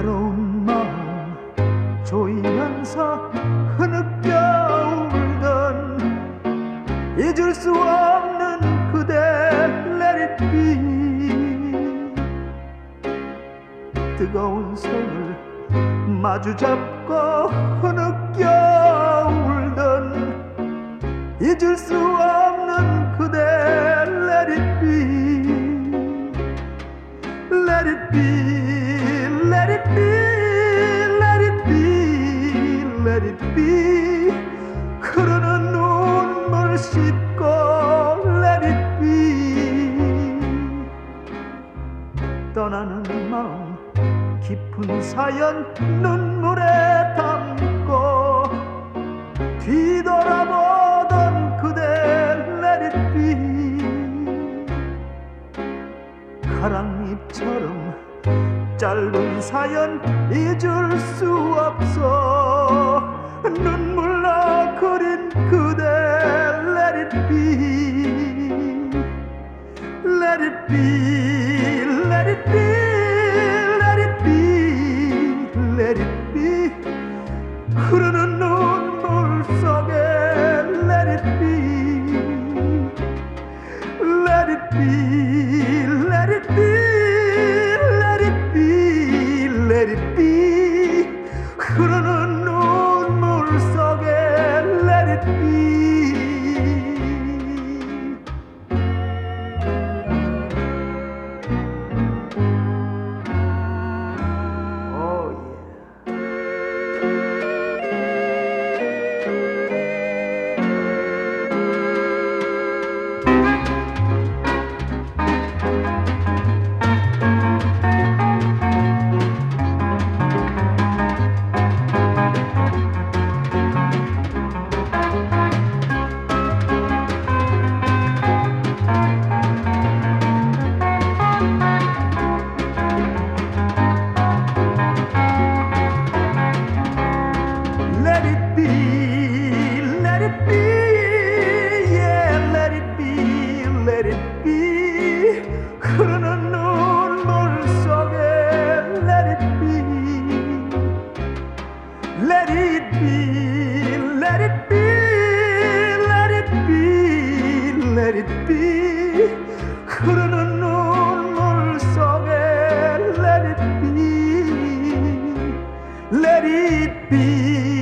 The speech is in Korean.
외로운 마음 조이면서 흐느껴 울던 잊을 수 없는 그대 Let it be. 뜨거운 손을 마주 잡고 흐느껴 울던 잊을 수 없는 그대 Let it be. Let it be. Let it be. Let it be. Let it be. 흐르는 눈물 씻고 Let it be. 떠나는 마음 깊은 사연 눈물에 담고 뒤돌아보던 그대 Let it be. 가랑잎처럼 짧은 사연 잊을 수 없어 눈물로 그린 그대 Let it be. Let it be. Let it be. Let it be. Let it be. 흐르는 눈물 속에 Let it be. Let it be. Let it be. Let it be. Let it be. 흐르는 눈물 속에 Let it be. 흐르는 눈물 속에 Let it be. Let it be. Let it be. Let it be. Let it be. 흐르는 눈물 속에 Let it be. Let it be.